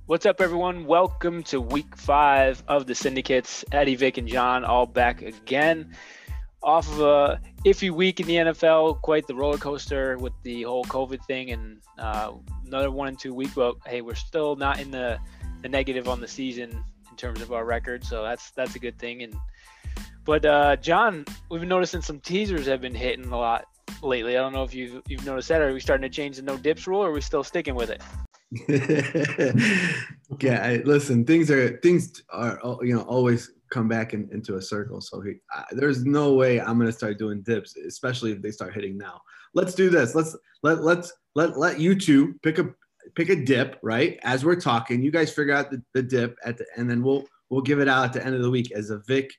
What's up, everyone? Welcome to week 5 of the Syndicates. Eddie, Vic, and John all back again. Off of a iffy week in the NFL, quite the roller coaster with the whole COVID thing, and another 1-2 week. But hey, we're still not in the negative on the season in terms of our record, so that's a good thing. But John, we've been noticing some teasers have been hitting a lot lately. I don't know if you've noticed that. Are we starting to change the no dips rule, or are we still sticking with it? Yeah, listen, things are always come back into a circle. So there's no way I'm gonna start doing dips, especially if they start hitting now. Let's do this. Let you two pick a dip, right? As we're talking, you guys figure out the dip and then we'll give it out at the end of the week as a Vic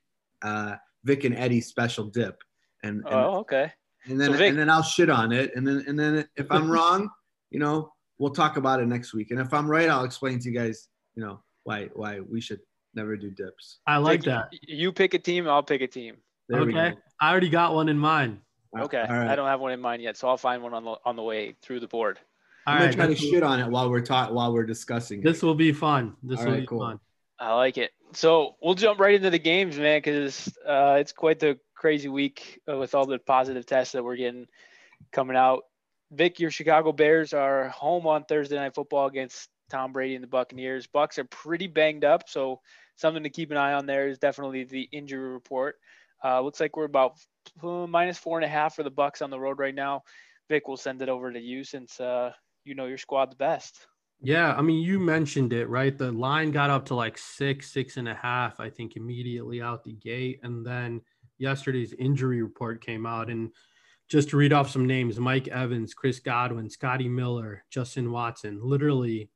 and Eddie special dip. And okay. And then and then I'll shit on it. And then if I'm wrong, we'll talk about it next week. And if I'm right, I'll explain to you guys, why we should never do dips. I like that. You pick a team, I'll pick a team. There we go. I already got one in mind. Okay. Right. I don't have one in mind yet, so I'll find one on the way through the board. I'm gonna try to shit on it while we're discussing it. This will be fun. Fun. I like it. So we'll jump right into the games, man, because it's quite the crazy week with all the positive tests that we're getting coming out. Vic, your Chicago Bears are home on Thursday Night Football against Tom Brady and the Buccaneers. Bucs are pretty banged up, so something to keep an eye on there is definitely the injury report. Looks like we're about -4.5 for the Bucs on the road right now. Vic, we'll send it over to you since you know your squad the best. Yeah, I mean, you mentioned it, right? The line got up to like 6.5, I think, immediately out the gate. And then yesterday's injury report came out. And just to read off some names, Mike Evans, Chris Godwin, Scotty Miller, Justin Watson, literally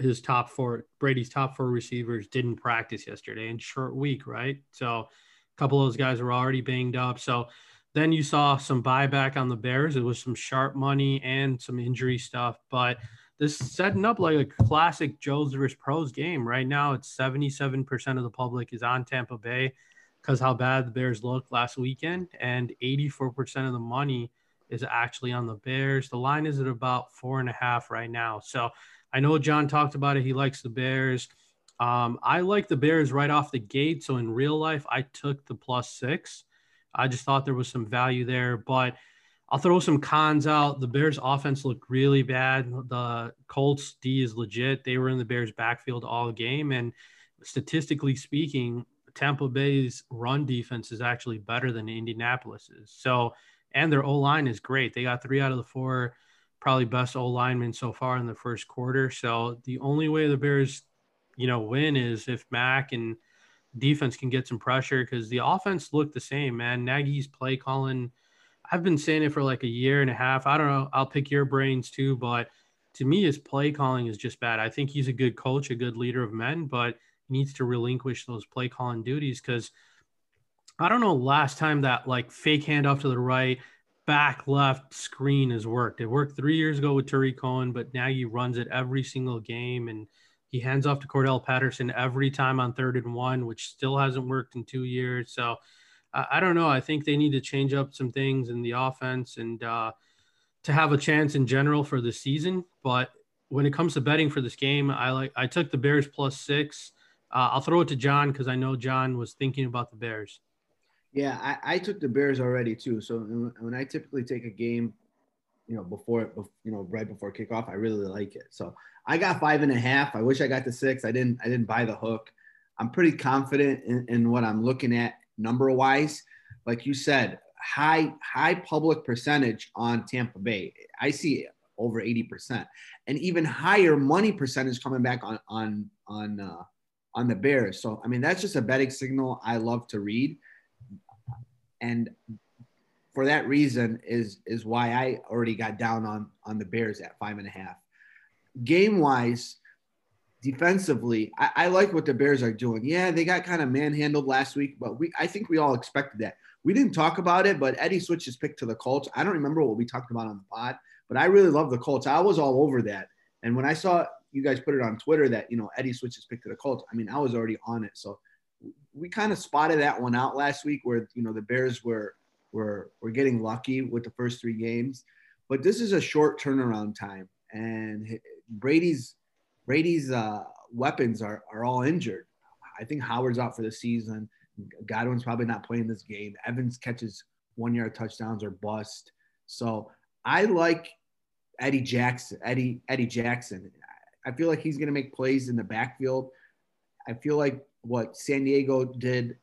Brady's top four receivers didn't practice yesterday in short week, right? So a couple of those guys were already banged up. So then you saw some buyback on the Bears. It was some sharp money and some injury stuff, but this is setting up like a classic Joes versus Pros game. Right now, it's 77% of the public is on Tampa Bay because how bad the Bears looked last weekend, and 84% of the money is actually on the Bears. The line is at about 4.5 right now. So I know John talked about it. He likes the Bears. I like the Bears right off the gate. So in real life, I took the +6. I just thought there was some value there, but I'll throw some cons out. The Bears offense looked really bad. The Colts D is legit. They were in the Bears backfield all game. And statistically speaking, Tampa Bay's run defense is actually better than Indianapolis's. So, and their O-line is great. They got 3 out of the 4 probably best O-linemen so far in the first quarter. So the only way the Bears, win is if Mac and defense can get some pressure, because the offense looked the same, man. Nagy's play calling, I've been saying it for like a year and a half. I don't know. I'll pick your brains too, but to me, his play calling is just bad. I think he's a good coach, a good leader of men, but he needs to relinquish those play calling duties, because I don't know last time that like fake handoff to the right, back left screen has worked. It worked 3 years ago with Tariq Cohen, but now he runs it every single game, and he hands off to Cordell Patterson every time on 3rd and 1, which still hasn't worked in 2 years. So I don't know. I think they need to change up some things in the offense and to have a chance in general for the season. But when it comes to betting for this game, I took the Bears +6. I'll throw it to John because I know John was thinking about the Bears. Yeah, I took the Bears already too. So when I typically take a game, right before kickoff, I really like it. So I got 5.5. I wish I got the 6. I didn't buy the hook. I'm pretty confident in what I'm looking at number wise. Like you said, high public percentage on Tampa Bay. I see over 80%, and even higher money percentage coming back on the Bears. So I mean, that's just a betting signal I love to read, and for that reason is why I already got down on the Bears at 5.5. Game wise, defensively, I like what the Bears are doing. Yeah, they got kind of manhandled last week, but I think we all expected that. We didn't talk about it, but Eddie switched his pick to the Colts. I don't remember what we talked about on the pod, but I really love the Colts. I was all over that. And when I saw you guys put it on Twitter that, Eddie switched his pick to the Colts, I mean, I was already on it. So we kind of spotted that one out last week where, the Bears were getting lucky with the first 3 games. But this is a short turnaround time. And Brady's weapons are all injured. I think Howard's out for the season. Godwin's probably not playing this game. Evans catches 1-yard touchdowns or bust. So I like Eddie Jackson. I feel like he's going to make plays in the backfield. I feel like what San Diego did,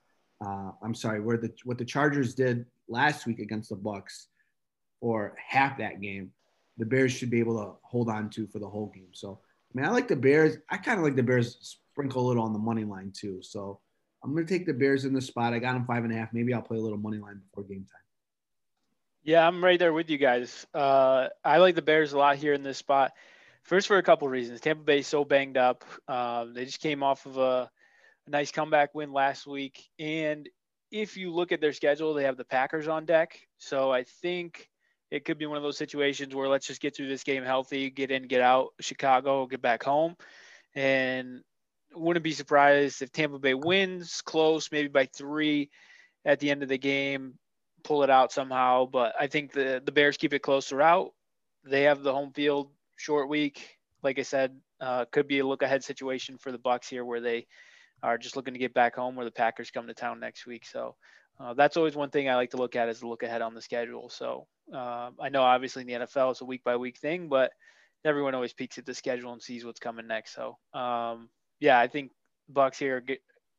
what the Chargers did last week against the Bucs, or half that game, the Bears should be able to hold on to for the whole game. So, I mean, I like the Bears. I kind of like the Bears sprinkle a little on the money line too. So I'm going to take the Bears in the spot. I got them 5.5. Maybe I'll play a little money line before game time. Yeah, I'm right there with you guys. I like the Bears a lot here in this spot. First, for a couple of reasons. Tampa Bay is so banged up. They just came off of a nice comeback win last week. And if you look at their schedule, they have the Packers on deck. So I think it could be one of those situations where let's just get through this game healthy, get in, get out, Chicago, get back home. And wouldn't be surprised if Tampa Bay wins close, maybe by 3 at the end of the game, pull it out somehow. But I think the Bears keep it close throughout. They have the home field, short week. Like I said, could be a look ahead situation for the Bucs here where they are just looking to get back home, where the Packers come to town next week. So that's always one thing I like to look at, is to look ahead on the schedule. So I know obviously in the NFL it's a week by week thing, but everyone always peeks at the schedule and sees what's coming next. So yeah, I think Bucs here get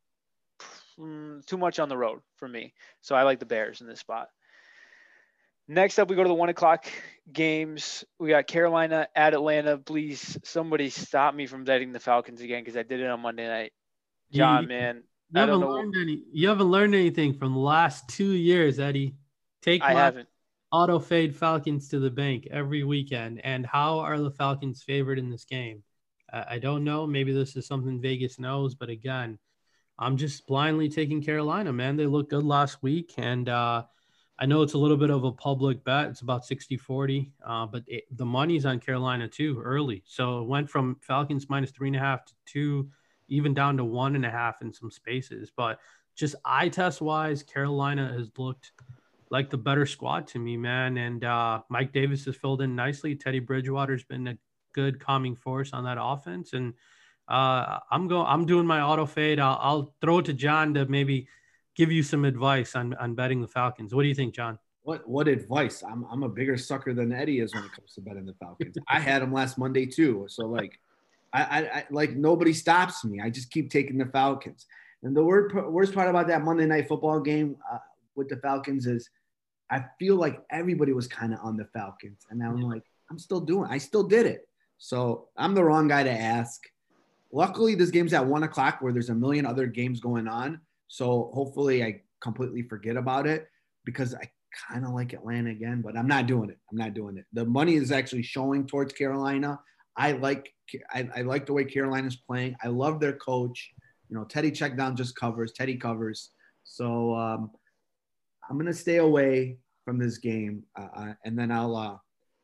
too much on the road for me. So I like the Bears in this spot. Next up, we go to the 1:00 games. We got Carolina at Atlanta. Please, somebody stop me from betting the Falcons again, because I did it on Monday night. John, man, I don't know. You haven't learned anything from the last 2 years, Eddie. I haven't. Auto fade Falcons to the bank every weekend. And how are the Falcons favored in this game? I don't know. Maybe this is something Vegas knows, but again, I'm just blindly taking Carolina, man. They looked good last week, and I know it's a little bit of a public bet. It's about 60-40, but the money's on Carolina too early. So it went from Falcons minus 3.5 to 2, even down to 1.5 in some spaces. But just eye test wise, Carolina has looked like the better squad to me, man. And Mike Davis has filled in nicely. Teddy Bridgewater's been a good calming force on that offense. And I'm doing my auto fade. I'll throw it to John to maybe give you some advice on betting the Falcons. What do you think, John? What advice? I'm a bigger sucker than Eddie is when it comes to betting the Falcons. I had them last Monday too. So like, I like, nobody stops me. I just keep taking the Falcons. And the worst part about that Monday Night Football game with the Falcons is I feel like everybody was kind of on the Falcons. And now I'm like, I still did it. So I'm the wrong guy to ask. Luckily, this game's at 1:00 where there's a million other games going on. So hopefully I completely forget about it, because I kind of like Atlanta again, but I'm not doing it. The money is actually showing towards Carolina. I like the way Carolina's playing. I love their coach. You know, Teddy Teddy covers. So I'm going to stay away from this game. And then I'll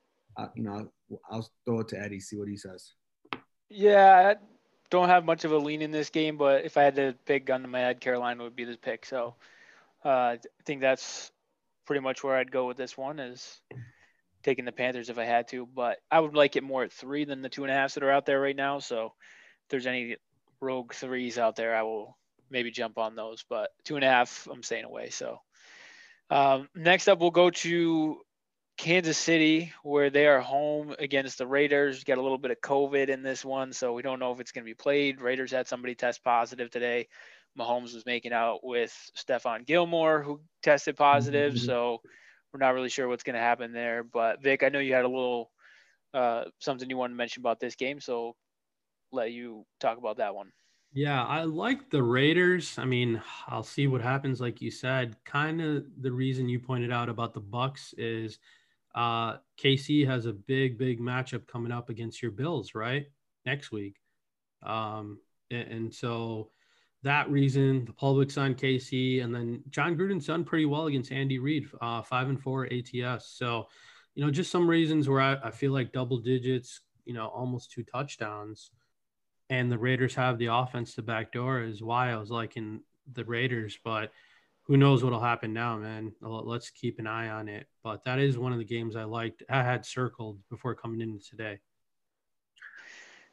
throw it to Eddie, see what he says. Yeah, I don't have much of a lean in this game, but if I had to pick gun to my head, Carolina would be the pick. So I think that's pretty much where I'd go with this one, is taking the Panthers if I had to. But I would like it more at 3 than the 2.5s that are out there right now. So if there's any rogue 3s out there, I will maybe jump on those. But 2.5, I'm staying away. So next up, we'll go to Kansas City, where they are home against the Raiders. Got a little bit of COVID in this one, so we don't know if it's going to be played. Raiders had somebody test positive today. Mahomes was making out with Stephon Gilmore, who tested positive, so we're not really sure what's going to happen there. But Vic, I know you had a little something you wanted to mention about this game, so let you talk about that one. Yeah, I like the Raiders. I mean, I'll see what happens. Like you said, kind of the reason you pointed out about the Bucs is KC has a big matchup coming up against your Bills, right? Next week. And so that reason, the public's on KC, and then John Gruden's done pretty well against Andy Reid, 5-4 ATS. So, you know, just some reasons where I feel like double digits, you know, almost 2 touchdowns, and the Raiders have the offense to backdoor is why I was liking the Raiders. But who knows what'll happen now, man? Let's keep an eye on it. But that is one of the games I had circled before coming in today.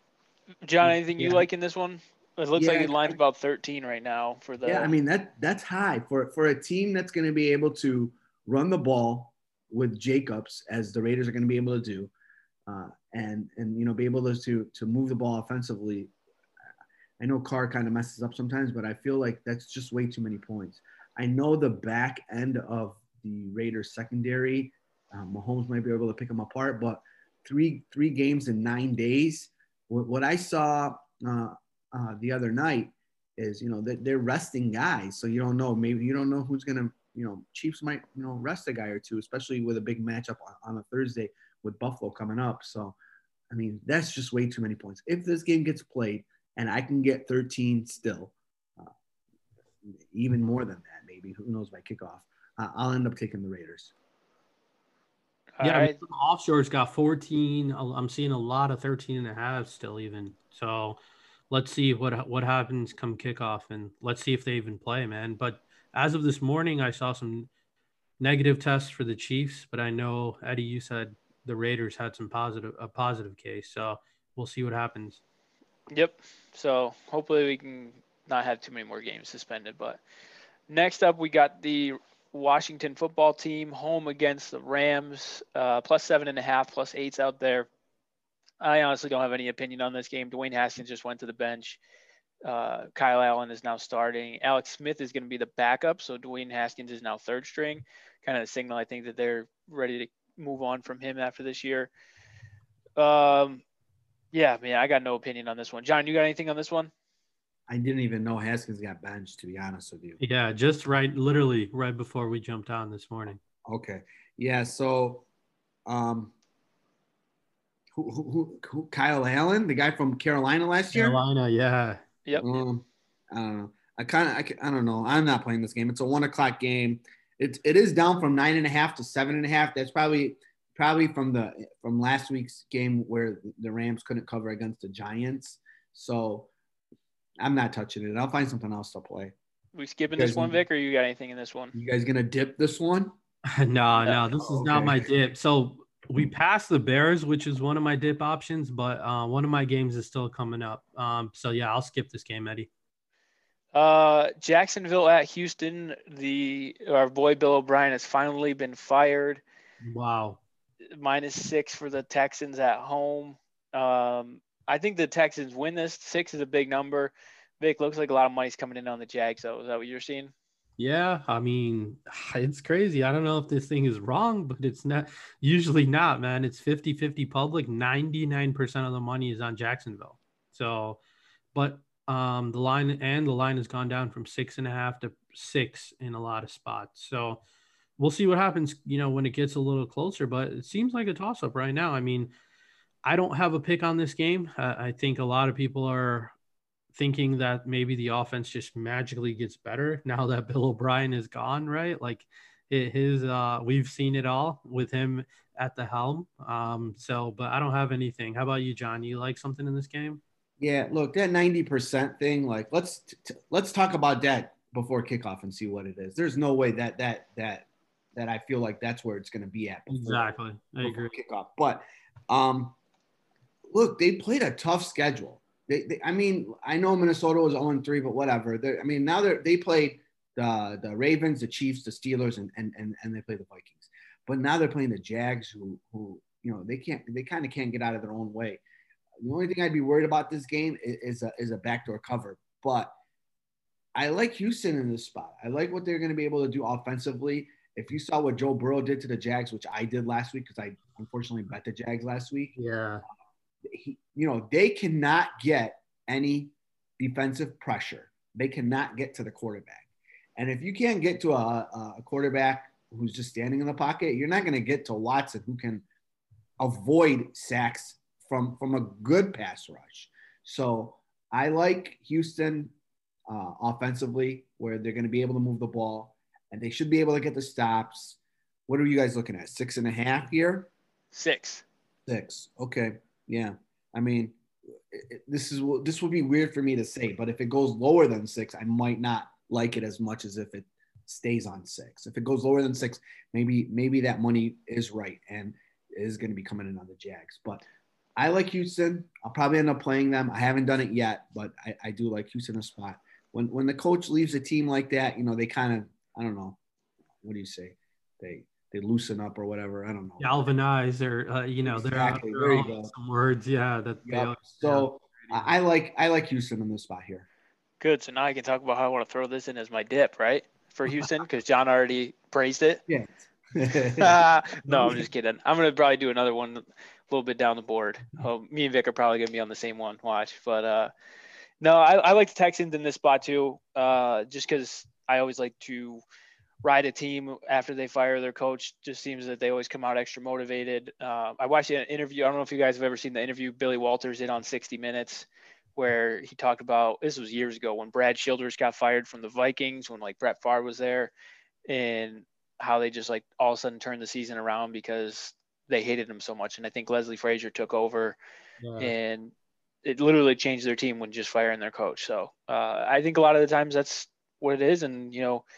John, anything you Yeah. like in this one? It looks like Yeah, the line's about 13 right now for the. yeah. I mean that's high for a team that's going to be able to run the ball with Jacobs, as the Raiders are going to be able to do, and be able to move the ball offensively. I know Carr kind of messes up sometimes, but I feel like that's just way too many points. I know the back end of the Raiders secondary, Mahomes might be able to pick them apart, but three games in 9 days. What I saw the other night is that they're resting guys, so you don't know. Maybe you don't know who's gonna. Chiefs might rest a guy or two, especially with a big matchup on a Thursday with Buffalo coming up. So, I mean, that's just way too many points. If this game gets played and I can get 13 still, uh, even more than that, maybe, who knows, by kickoff, I'll end up taking the Raiders. Yeah, All I mean, right. some offshore's got 14. I'm seeing a lot of 13 and a half still even. So let's see what happens come kickoff, and let's see if they even play, man. But as of this morning, I saw some negative tests for the Chiefs, but I know, Eddie, you said the Raiders had a positive case. So we'll see what happens. Yep. So hopefully we can not have too many more games suspended. But next up, we got the Washington football team home against the Rams, plus 7.5, plus 8's out there. I honestly don't have any opinion on this game. Dwayne Haskins just went to the bench. Kyle Allen is now starting. Alex Smith is going to be the backup, so Dwayne Haskins is now third string. Kind of a signal, I think, that they're ready to move on from him after this year. Yeah, man, I got no opinion on this one. John, you got anything on this one? I didn't even know Haskins got benched, to be honest with you. Yeah, just literally right before we jumped on this morning. Okay. Yeah. So, um, who Kyle Allen, the guy from Carolina last year? Carolina, yeah. Yep. I don't know. I don't know. I'm not playing this game. It's a 1:00 game. It is down from 9.5 to 7.5. That's probably from last week's game where the Rams couldn't cover against the Giants. So I'm not touching it. I'll find something else to play. We skipping this one, Vic, or you got anything in this one? You guys gonna dip this one? No, this is not Okay. my dip. So we passed the Bears, which is one of my dip options, but one of my games is still coming up. So yeah, I'll skip this game, Eddie. Jacksonville at Houston. Our boy Bill O'Brien has finally been fired. Wow. -6 for the Texans at home. I think the Texans win this. 6 is a big number. Vic, looks like a lot of money's coming in on the Jags, though. Is that what you're seeing? Yeah, I mean, it's crazy. I don't know if this thing is wrong, but it's not usually not, man. It's 50-50 public. 99% of the money is on Jacksonville. So, but the line has gone down from 6.5 to 6 in a lot of spots. So we'll see what happens, when it gets a little closer, but it seems like a toss up right now. I mean, I don't have a pick on this game. I think a lot of people are thinking that maybe the offense just magically gets better now that Bill O'Brien is gone, right? Like we've seen it all with him at the helm. But I don't have anything. How about you, John? You like something in this game? Yeah, look, that 90% thing, like let's talk about that before kickoff and see what it is. There's no way that I feel like that's where it's going to be at. Exactly. I agree. Kickoff. But look, they played a tough schedule. I mean, I know Minnesota was 0-3, but whatever. Now they played the Ravens, the Chiefs, the Steelers, and they play the Vikings. But now they're playing the Jags, who they kind of can't get out of their own way. The only thing I'd be worried about this game is a backdoor cover. But I like Houston in this spot. I like what they're going to be able to do offensively. If you saw what Joe Burrow did to the Jags, which I did last week because I unfortunately bet the Jags last week. Yeah. They cannot get any defensive pressure. They cannot get to the quarterback. And if you can't get to a quarterback who's just standing in the pocket, you're not going to get to Watson, who can avoid sacks from a good pass rush. So I like Houston offensively, where they're going to be able to move the ball, and they should be able to get the stops. What are you guys looking at? 6.5 here? 6. Okay. Yeah. I mean, this would be weird for me to say, but if it goes lower than 6, I might not like it as much as if it stays on 6. If it goes lower than 6, maybe that money is right and is going to be coming in on the Jags. But I like Houston. I'll probably end up playing them. I haven't done it yet, but I do like Houston a spot. When the coach leaves a team like that, they kind of, I don't know, what do you say? They loosen up or whatever. I don't know. Galvanize or Exactly. there There are you go. some words, yeah, that they Yep. always So I like Houston in this spot here. Good. So now I can talk about how I want to throw this in as my dip, right? For Houston, because John already praised it. Yeah. No, I'm just kidding. I'm going to probably do another one a little bit down the board. Oh, me and Vic are probably going to be on the same one. Watch. But no, I like the Texans in this spot too, just because I always like to ride a team after they fire their coach. Just seems that they always come out extra motivated. I watched an interview. I don't know if you guys have ever seen the interview Billy Walters did on 60 Minutes, where he talked about, this was years ago, when Brad Childress got fired from the Vikings, when like Brett Favre was there, and how they just like all of a sudden turned the season around because they hated him so much. And I think Leslie Frazier took over, and it literally changed their team when just firing their coach. So I think a lot of the times that's what it is. And,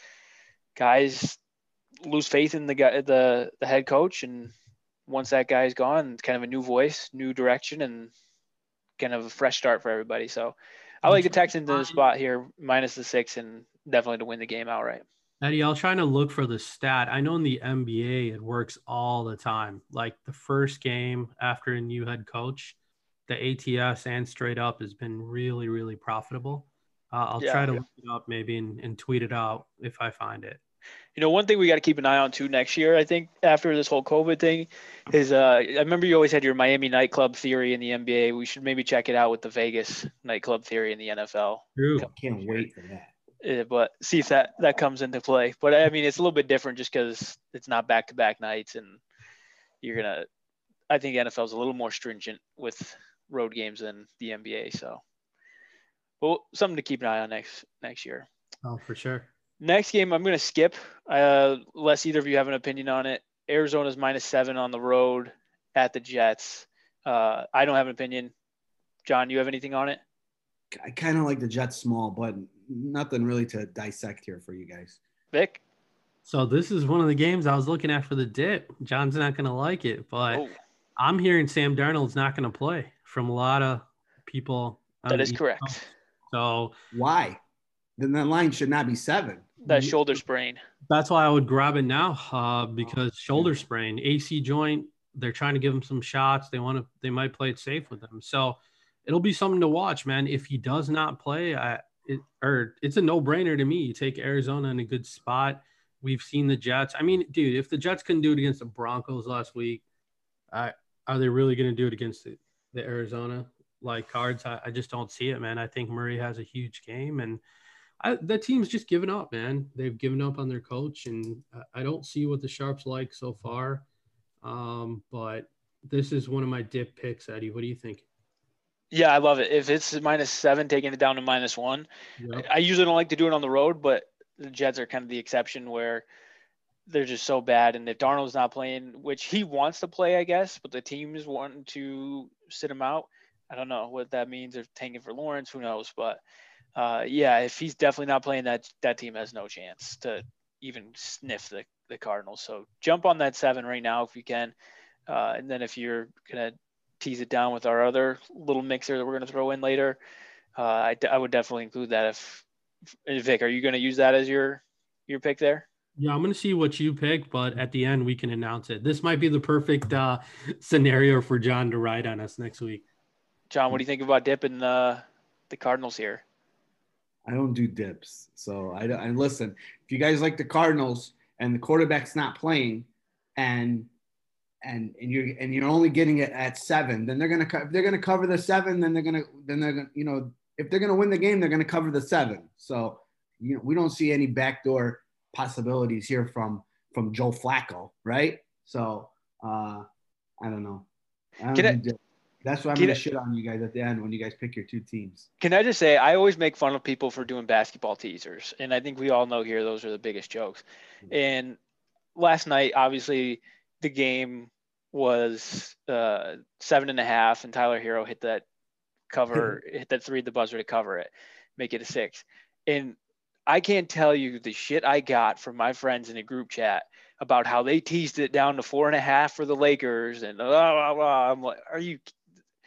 guys lose faith in the head coach. And once that guy's gone, it's kind of a new voice, new direction, and kind of a fresh start for everybody. So I like the Texans in the spot here, minus the 6, and definitely to win the game outright. Eddie, I was trying to look for the stat. I know in the NBA it works all the time. Like the first game after a new head coach, the ATS and straight up has been really, really profitable. I'll try to look it up maybe and tweet it out if I find it. One thing we got to keep an eye on too next year, I think, after this whole COVID thing, is I remember you always had your Miami nightclub theory in the NBA. We should maybe check it out with the Vegas nightclub theory in the NFL. True. Can't wait for that. But see if that comes into play. But I mean, it's a little bit different just because it's not back-to-back nights, and I think NFL is a little more stringent with road games than the NBA. So, well, something to keep an eye on next year. Oh, for sure. Next game, I'm going to skip, unless either of you have an opinion on it. Arizona's -7 on the road at the Jets. I don't have an opinion. John, you have anything on it? I kind of like the Jets small, but nothing really to dissect here for you guys. Vic? So this is one of the games I was looking at for the dip. John's not going to like it, but I'm hearing Sam Darnold's not going to play from a lot of people. That is correct. Coast. So why? Then the line should not be 7. That shoulder sprain. That's why I would grab it now because shoulder sprain, AC joint. They're trying to give him some shots. They might play it safe with him. So it'll be something to watch, man. If he does not play, it's a no-brainer to me. You take Arizona in a good spot. We've seen the Jets. I mean, dude, if the Jets couldn't do it against the Broncos last week, are they really going to do it against the Arizona Cards? I just don't see it, man. I think Murray has a huge game, and the team's just given up, man. They've given up on their coach, and I don't see what the Sharps like so far. But this is one of my dip picks, Eddie. What do you think? Yeah, I love it. If it's -7, taking it down to -1. Yep. I usually don't like to do it on the road, but the Jets are kind of the exception where they're just so bad. And if Darnold's not playing, which he wants to play, I guess, but the team is wanting to sit him out. I don't know what that means. They're tanking for Lawrence. Who knows? But if he's definitely not playing, that team has no chance to even sniff the Cardinals. So jump on that 7 right now if you can. And then if you're going to tease it down with our other little mixer that we're going to throw in later, I would definitely include that. Vic, are you going to use that as your pick there? Yeah, I'm going to see what you pick, but at the end we can announce it. This might be the perfect scenario for John to ride on us next week. John, what do you think about dipping the Cardinals here? I don't do dips. So I listen, if you guys like the Cardinals and the quarterback's not playing and you're only getting it at 7, then they're gonna cover the 7. Then they're gonna if they're gonna win the game, they're gonna cover the 7. So we don't see any backdoor possibilities here from Joe Flacco, right? So I don't know. That's why I'm gonna shit on you guys at the end when you guys pick your 2 teams. Can I just say, I always make fun of people for doing basketball teasers, and I think we all know here those are the biggest jokes. And last night, obviously, the game was 7.5, and Tyler Hero hit that cover, hit that 3 at the buzzer to cover it, make it a 6. And I can't tell you the shit I got from my friends in the group chat about how they teased it down to 4.5 for the Lakers, and blah, blah, blah. I'm like,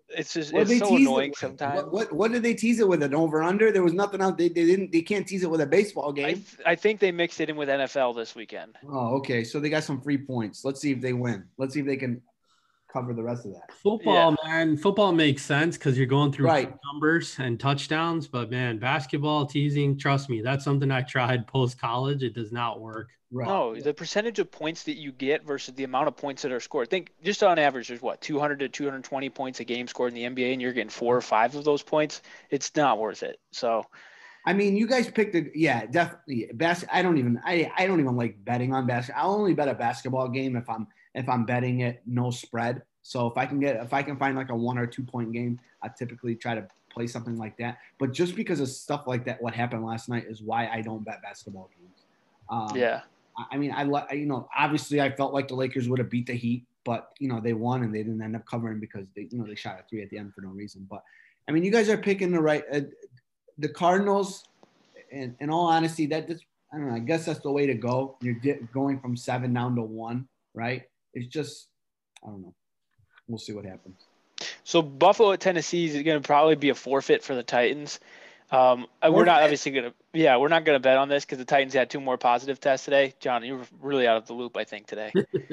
It's just What it's did they so tease annoying it with? sometimes. What did they tease it with? An over under? There was nothing else. They can't tease it with a baseball game. I think they mixed it in with NFL this weekend. Oh, okay. So they got some free points. Let's see if they win. Let's see if they can cover the rest of that. Football, man. Football makes sense because you're going through Right. numbers and touchdowns. But man, basketball teasing, trust me, that's something I tried post college. It does not work. Right. No, the percentage of points that you get versus the amount of points that are scored. I think just on average, there's 200 to 220 points a game scored in the NBA, and you're getting 4 or 5 of those points. It's not worth it. So, I mean, you guys picked definitely. I don't even like betting on basketball. I'll only bet a basketball game if I'm betting it no spread. So if I can find like a 1 or 2 point game, I typically try to play something like that. But just because of stuff like that, what happened last night is why I don't bet basketball games. yeah. I mean, obviously I felt like the Lakers would have beat the Heat, but they won and they didn't end up covering because they shot a 3 at the end for no reason. But I mean, you guys are picking the right. The Cardinals, in all honesty, I don't know. I guess that's the way to go. You're going from 7 down to 1, right? It's just, I don't know. We'll see what happens. So Buffalo at Tennessee is going to probably be a forfeit for the Titans. We're not obviously going to, we're not going to bet on this because the Titans had 2 more positive tests today. John, you were really out of the loop, I think, today.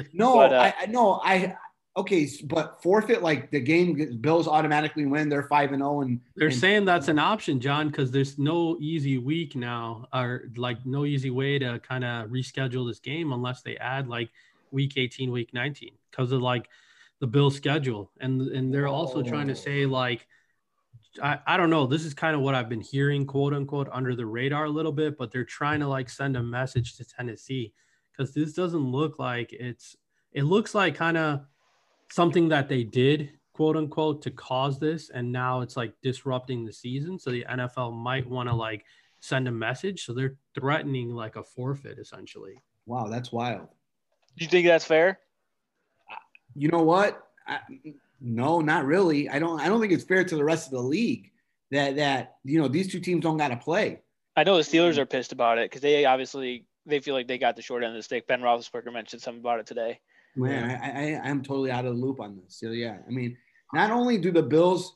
Okay, but forfeit like the game, Bills automatically win. They're 5-0, and they're saying that's an option, John, because there's no easy week now, or like no easy way to kind of reschedule this game unless they add like week 18, week 19 because of like the Bills schedule, and they're also trying to say like I don't know. This is kind of what I've been hearing, quote unquote, under the radar a little bit, but they're trying to like send a message to Tennessee because this doesn't look like it looks like kind of something that they did, quote unquote, to cause this. And now it's like disrupting the season. So the NFL might want to like send a message. So they're threatening like a forfeit essentially. Wow. That's wild. Do you think that's fair? You know what? No, not really. I don't think it's fair to the rest of the league that these 2 teams don't got to play. I know the Steelers are pissed about it because they feel like they got the short end of the stick. Ben Roethlisberger mentioned something about it today. Man, I'm totally out of the loop on this. So yeah, I mean, not only do the Bills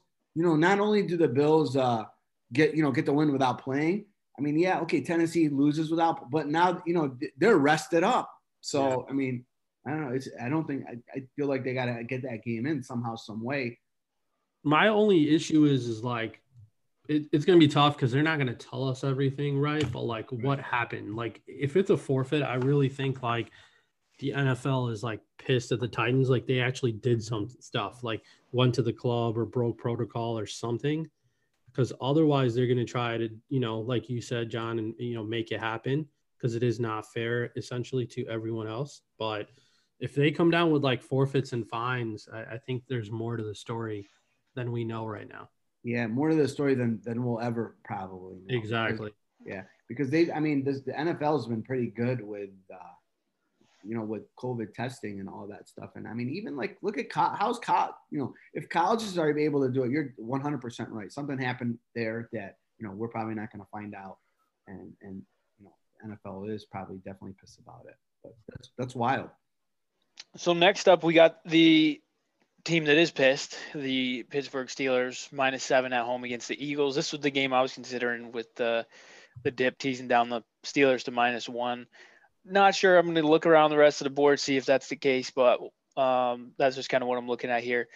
get the win without playing. I mean, yeah, okay, Tennessee loses without, but now they're rested up. So I mean, I don't know. I feel like they gotta get that game in somehow, some way. My only issue is like it's gonna be tough because they're not gonna tell us everything, right? But like, what happened? Like, if it's a forfeit, I really think like the NFL is like pissed at the Titans. Like they actually did some stuff, like went to the club or broke protocol or something. Because otherwise they're going to try to, like you said, John, and, make it happen because it is not fair essentially to everyone else. But if they come down with like forfeits and fines, I think there's more to the story than we know right now. Yeah. More to the story than we'll ever probably know. Exactly. Because the NFL has been pretty good with, with COVID testing and all that stuff. And I mean, even like, look at how's college, if colleges are able to do it, you're 100% right. Something happened there that, we're probably not going to find out. And NFL is probably definitely pissed about it, but that's wild. So next up, we got the team that is pissed, the Pittsburgh Steelers, -7 at home against the Eagles. This was the game I was considering with the dip teasing down the Steelers to -1. Not sure. I'm going to look around the rest of the board, see if that's the case, but that's just kind of what I'm looking at here.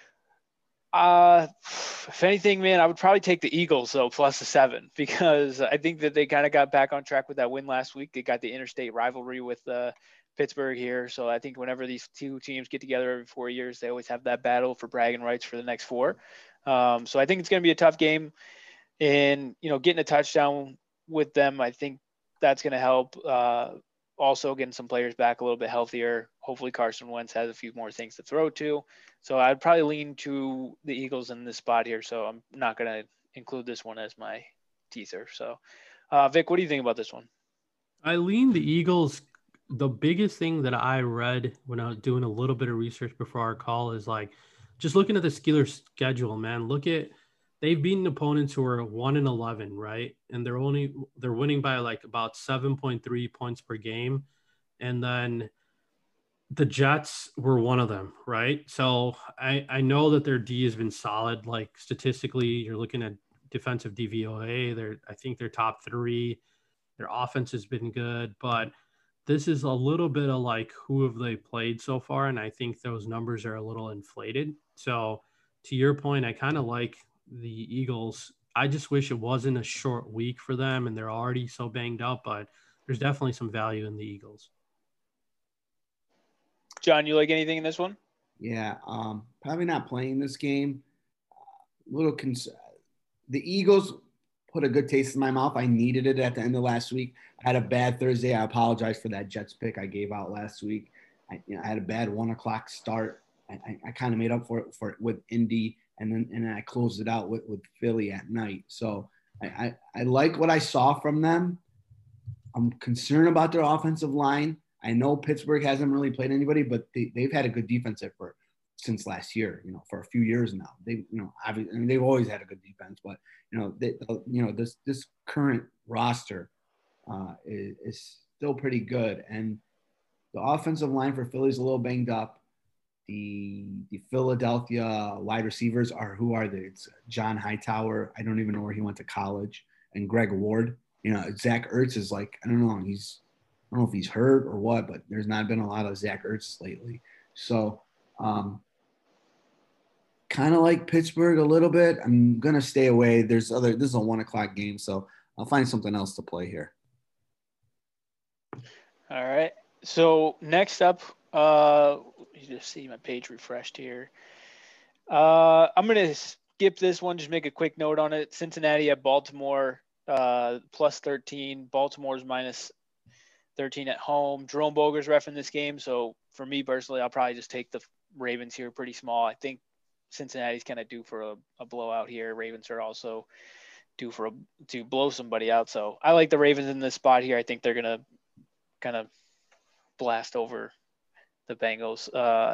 If anything, man, I would probably take the Eagles, though, +7, because I think that they kind of got back on track with that win last week. They got the interstate rivalry with Pittsburgh here. So I think whenever these 2 teams get together every 4 years, they always have that battle for bragging rights for the next 4. So I think it's going to be a tough game. And, getting a touchdown with them, I think that's going to help. Also getting some players back a little bit healthier. Hopefully Carson Wentz has a few more things to throw to. So I'd probably lean to the Eagles in this spot here. So I'm not going to include this one as my teaser. So Vic, what do you think about this one? I lean the Eagles. The biggest thing that I read when I was doing a little bit of research before our call is like, just looking at the Steelers schedule, man, they've beaten opponents who are 1-11, right? And they're winning by like about 7.3 points per game. And then the Jets were one of them, right? So I know that their D has been solid. Like statistically, you're looking at defensive DVOA. I think they're top 3. Their offense has been good, but this is a little bit of like who have they played so far, and I think those numbers are a little inflated. So to your point, I kind of like the Eagles. I just wish it wasn't a short week for them, and they're already so banged up. But there's definitely some value in the Eagles. John, you like anything in this one? Yeah, probably not playing this game. The Eagles put a good taste in my mouth. I needed it at the end of last week. I had a bad Thursday. I apologize for that Jets pick I gave out last week. I had a bad 1:00 start. I kind of made up for it with Indy, and then I closed it out with Philly at night. So I like what I saw from them. I'm concerned about their offensive line. I know Pittsburgh hasn't really played anybody, but they've had a good defense since last year. For a few years now. They've always had a good defense, but this current roster is still pretty good, and the offensive line for Philly is a little banged up. The Philadelphia wide receivers it's John Hightower. I don't even know where he went to college, and Greg Ward. Zach Ertz is like, I don't know if he's hurt or what, but there's not been a lot of Zach Ertz lately. So kind of like Pittsburgh a little bit. I'm going to stay away. This is a 1:00 game, so I'll find something else to play here. All right. So next up, you just see my page refreshed here. I'm going to skip this one, just make a quick note on it. Cincinnati at Baltimore, plus 13. Baltimore's minus 13 at home. Jerome Boger's ref in this game. So for me personally, I'll probably just take the Ravens here pretty small. I think Cincinnati's kind of due for a blowout here. Ravens are also due to blow somebody out. So I like the Ravens in this spot here. I think they're going to kind of blast over the Bengals.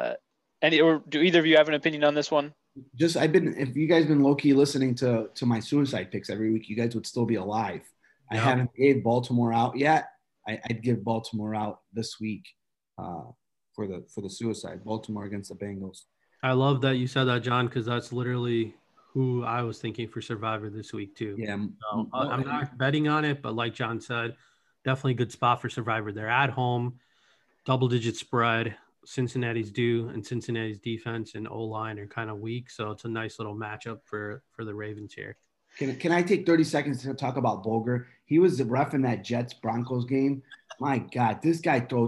Do either of you have an opinion on this one? If you guys been low key listening to my suicide picks every week, you guys would still be alive. Yeah. I haven't gave Baltimore out yet. I'd give Baltimore out this week for the suicide. Baltimore against the Bengals. I love that you said that, John, because that's literally who I was thinking for Survivor this week too. Yeah, so I'm not betting on it, but like John said, definitely a good spot for Survivor. They're at home, double-digit spread. Cincinnati's due, and Cincinnati's defense and O-line are kind of weak, so it's a nice little matchup for the Ravens here. Can I take 30 seconds to talk about Boger? He was the ref in that Jets-Broncos game. My God, this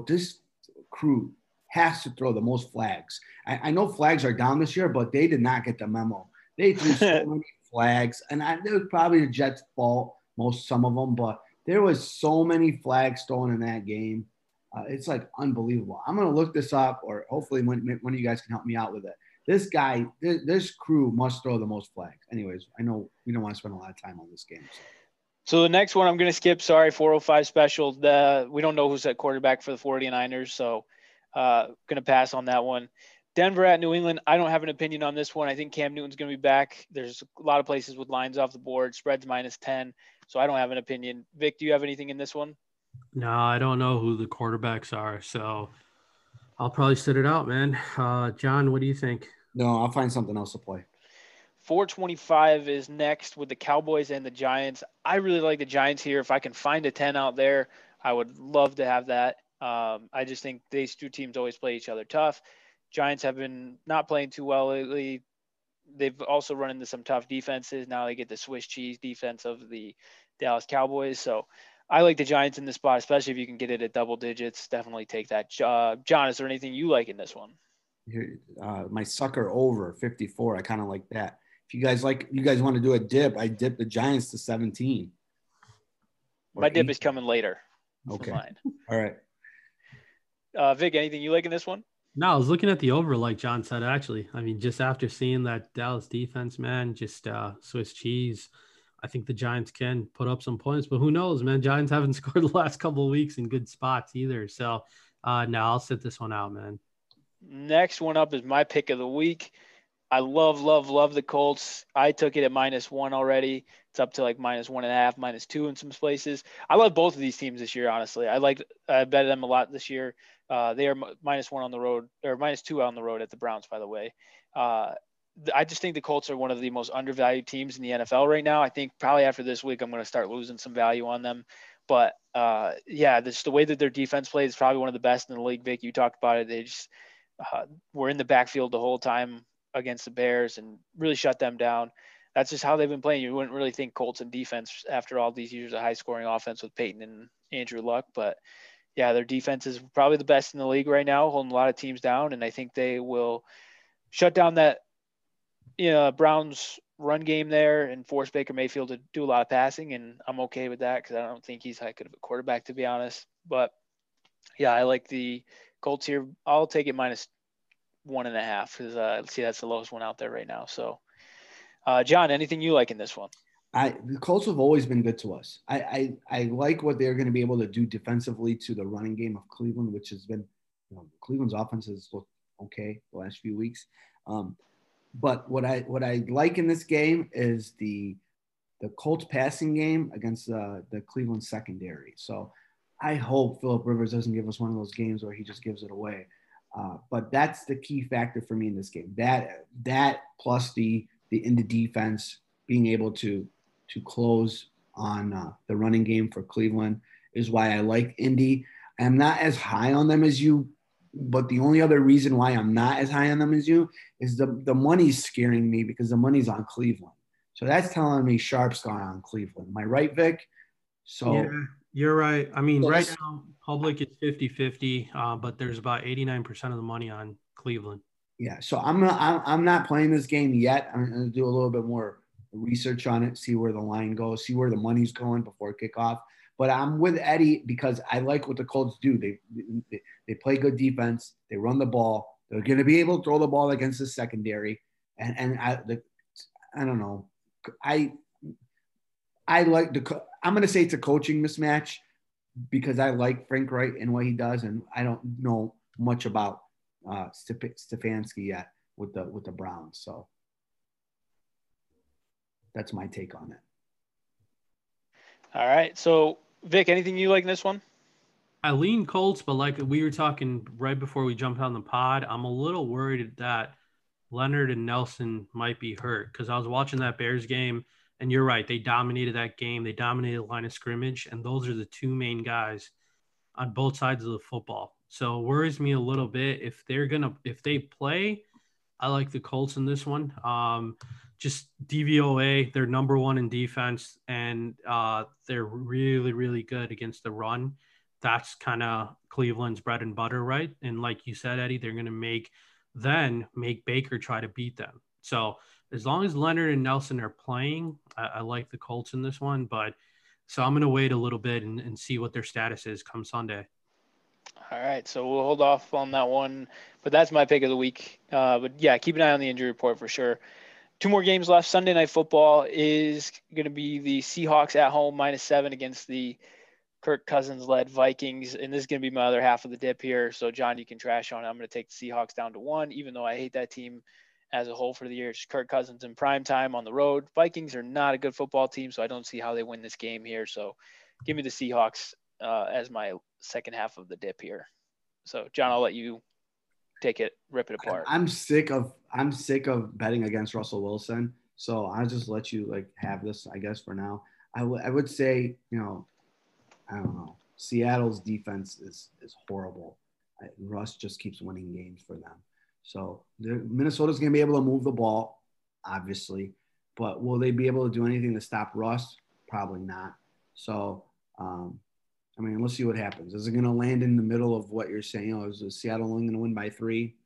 crew has to throw the most flags. I know flags are down this year, but they did not get the memo. They threw so many flags, and it was probably the Jets' fault, some of them, but there was so many flags thrown in that game. It's like unbelievable. I'm going to look this up, or hopefully one of you guys can help me out with it. This crew must throw the most flags. Anyways, I know we don't want to spend a lot of time on this game. So the next one I'm going to skip. Sorry, 405 special. We don't know who's at quarterback for the 49ers, so going to pass on that one. Denver at New England. I don't have an opinion on this one. I think Cam Newton's going to be back. There's a lot of places with lines off the board. Spread's minus 10, so I don't have an opinion. Vic, do you have anything in this one? No, I don't know who the quarterbacks are, so I'll probably sit it out, man. John, what do you think? No, I'll find something else to play. 425 is next with the Cowboys and the Giants. I really like the Giants here. If I can find a 10 out there, I would love to have that. I just think these two teams always play each other tough. Giants have been not playing too well lately. They've also run into some tough defenses. Now they get the Swiss cheese defense of the Dallas Cowboys. So I like the Giants in this spot, especially if you can get it at double digits. Definitely take that. John, is there anything you like in this one? My sucker over 54. I kind of like that. If you guys want to do a dip, I dip the Giants to 17. My dip is coming later. Okay. All right. Vic, anything you like in this one? No, I was looking at the over, like John said, actually. I mean, just after seeing that Dallas defense, man, just Swiss cheese. I think the Giants can put up some points, but who knows, man? Giants haven't scored the last couple of weeks in good spots either. So, no, I'll sit this one out, man. Next one up is my pick of the week. I love the Colts. I took it at -1 already. It's up to like -1.5, -2 in some places. I love both of these teams this year, honestly. I bet them a lot this year. They are -1 on the road, or -2 on the road at the Browns, by the way. I just think the Colts are one of the most undervalued teams in the NFL right now. I think probably after this week, I'm going to start losing some value on them. But yeah, the way that their defense plays is probably one of the best in the league. Vic, you talked about it. They just were in the backfield the whole time against the Bears and really shut them down. That's just how they've been playing. You wouldn't really think Colts and defense after all these years of high-scoring offense with Peyton and Andrew Luck. But yeah, their defense is probably the best in the league right now, holding a lot of teams down, and I think they will shut down that Browns run game there and force Baker Mayfield to do a lot of passing, and I'm okay with that because I don't think he's that good of a quarterback, to be honest. But yeah, I like the Colts here. I'll take it -1.5 because see, that's the lowest one out there right now. So, John, anything you like in this one? The Colts have always been good to us. I like what they're going to be able to do defensively to the running game of Cleveland, which has been, Cleveland's offense has looked okay the last few weeks. But what I like in this game is the Colts passing game against the Cleveland secondary. So I hope Phillip Rivers doesn't give us one of those games where he just gives it away. But that's the key factor for me in this game. That plus the defense being able to close on the running game for Cleveland is why I like Indy. I'm not as high on them as you. But the only other reason why I'm not as high on them as you is the money's scaring me because the money's on Cleveland. So that's telling me sharp's gone on Cleveland. Am I right, Vic? So yeah, you're right. I mean, right now, public is 50-50, but there's about 89% of the money on Cleveland. Yeah, so I'm not playing this game yet. I'm going to do a little bit more research on it, see where the line goes, see where the money's going before kickoff. But I'm with Eddie because I like what the Colts do. They play good defense. They run the ball. They're going to be able to throw the ball against the secondary. And I don't know. I like I'm going to say it's a coaching mismatch because I like Frank Reich and what he does, and I don't know much about Stefanski yet with the Browns. So that's my take on it. All right. So, Vic, anything you like in this one? I lean Colts, but like we were talking right before we jumped on the pod, I'm a little worried that Leonard and Nelson might be hurt because I was watching that Bears game, and you're right. They dominated that game. They dominated the line of scrimmage, and those are the two main guys on both sides of the football. So it worries me a little bit if they play. I like the Colts in this one. Just DVOA, they're number one in defense, and they're really, really good against the run. That's kind of Cleveland's bread and butter, right? And like you said, Eddie, they're going to make Baker try to beat them. So as long as Leonard and Nelson are playing, I like the Colts in this one. But so I'm going to wait a little bit and see what their status is come Sunday. All right, so we'll hold off on that one. But that's my pick of the week. But yeah, keep an eye on the injury report for sure. 2 more games left. Sunday Night Football is going to be the Seahawks at home -7 against the Kirk Cousins-led Vikings. And this is going to be my other half of the dip here. So, John, you can trash on it. I'm going to take the Seahawks down to 1, even though I hate that team as a whole for the year. It's Kirk Cousins in prime time on the road. Vikings are not a good football team, so I don't see how they win this game here. So, give me the Seahawks as my second half of the dip here. So, John, I'll let you take it, rip it apart. I'm sick of betting against Russell Wilson. So I'll just let you have this, I guess, for now. I would say, I don't know. Seattle's defense is horrible. Russ just keeps winning games for them. So Minnesota's going to be able to move the ball, obviously. But will they be able to do anything to stop Russ? Probably not. So, let's see what happens. Is it going to land in the middle of what you're saying? Is Seattle only going to win by 3?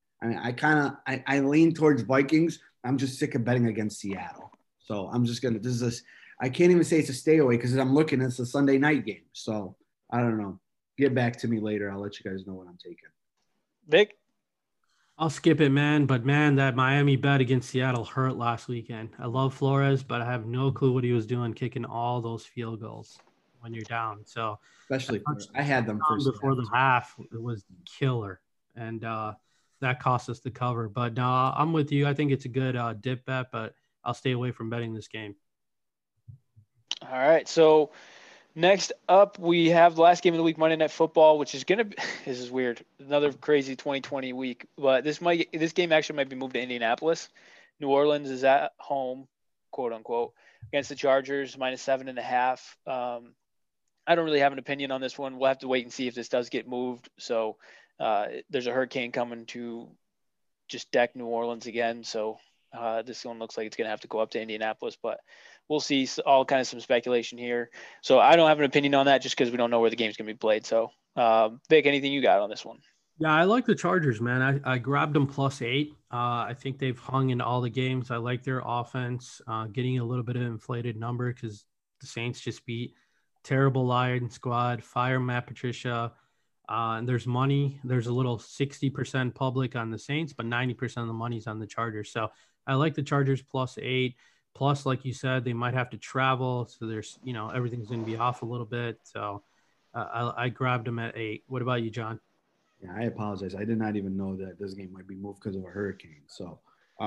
I lean towards Vikings. I'm just sick of betting against Seattle. So I'm just going to – I can't even say it's a stay away because I'm looking. It's a Sunday night game. So I don't know. Get back to me later. I'll let you guys know what I'm taking. Vic? I'll skip it, man. But, man, that Miami bet against Seattle hurt last weekend. I love Flores, but I have no clue what he was doing kicking all those field goals when you're down. So especially I had them first before the half. It was killer. And that cost us the cover. But I'm with you. I think it's a good dip bet, but I'll stay away from betting this game. All right. So next up, we have the last game of the week, Monday Night Football, which is gonna be this is weird, another crazy 2020 week. But this game actually might be moved to Indianapolis. New Orleans is at home, quote unquote, against the Chargers, -7.5. I don't really have an opinion on this one. We'll have to wait and see if this does get moved. So there's a hurricane coming to just deck New Orleans again. So this one looks like it's going to have to go up to Indianapolis, but we'll see. All kind of some speculation here. So I don't have an opinion on that just because we don't know where the game's going to be played. So Vic, anything you got on this one? Yeah, I like the Chargers, man. I grabbed them +8. I think they've hung in all the games. I like their offense, getting a little bit of inflated number because the Saints just beat terrible Lion squad, fire Matt Patricia. And there's money. There's a little 60% public on the Saints, but 90% of the money's on the Chargers. So I like the Chargers +8. Plus, like you said, they might have to travel. So there's, everything's going to be off a little bit. So I grabbed them at 8. What about you, John? Yeah, I apologize. I did not even know that this game might be moved because of a hurricane. So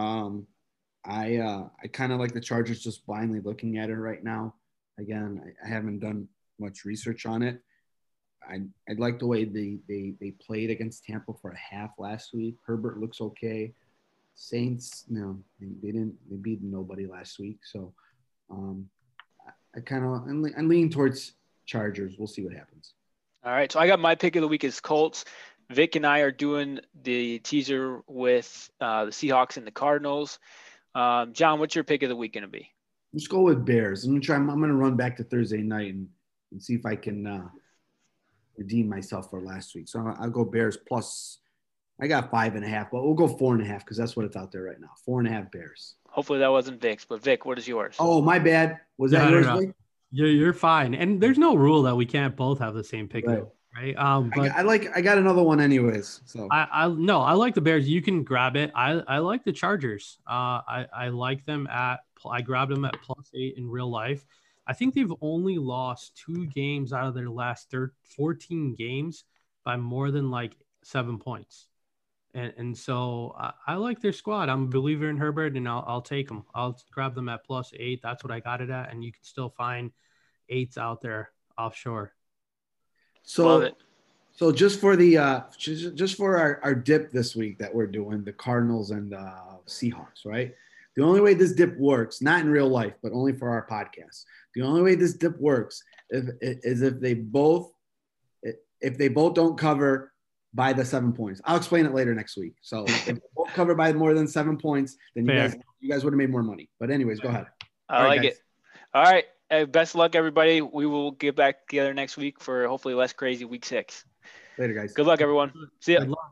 I kind of like the Chargers just blindly looking at it right now. Again, I haven't done much research on it. I like the way they played against Tampa for a half last week. Herbert looks okay. Saints, no, they beat nobody last week. So I'm leaning towards Chargers. We'll see what happens. All right. So I got my pick of the week is Colts. Vic and I are doing the teaser with the Seahawks and the Cardinals. John, what's your pick of the week going to be? Let's go with Bears. I'm going to run back to Thursday night and see if I can redeem myself for last week. So I'll go Bears plus. I got 5.5, but we'll go 4.5 because that's what it's out there right now. 4.5 Bears. Hopefully that wasn't Vic's, but Vic, what is yours? Oh, my bad. Was that yours, Vic? You're fine. And there's no rule that we can't both have the same pick, right? But I got another one anyways. So I like the Bears. You can grab it. I like the Chargers. I like them I grabbed them at +8 in real life. I think they've only lost 2 games out of their last 14 games by more than 7 points. And so I like their squad. I'm a believer in Herbert, and I'll take them. I'll grab them at +8. That's what I got it at, and you can still find 8s out there offshore. So just for the just for our dip this week that we're doing, the Cardinals and Seahawks, right? The only way this dip works, not in real life, but only for our podcast. The only way this dip works is if they both don't cover by the 7 points. I'll explain it later next week. So if they both cover by more than 7 points, then you guys would have made more money. But anyways, go ahead. I like it. All right. Best of luck, everybody. We will get back together next week for hopefully less crazy week 6. Later, guys. Good luck, everyone. See ya. Good luck.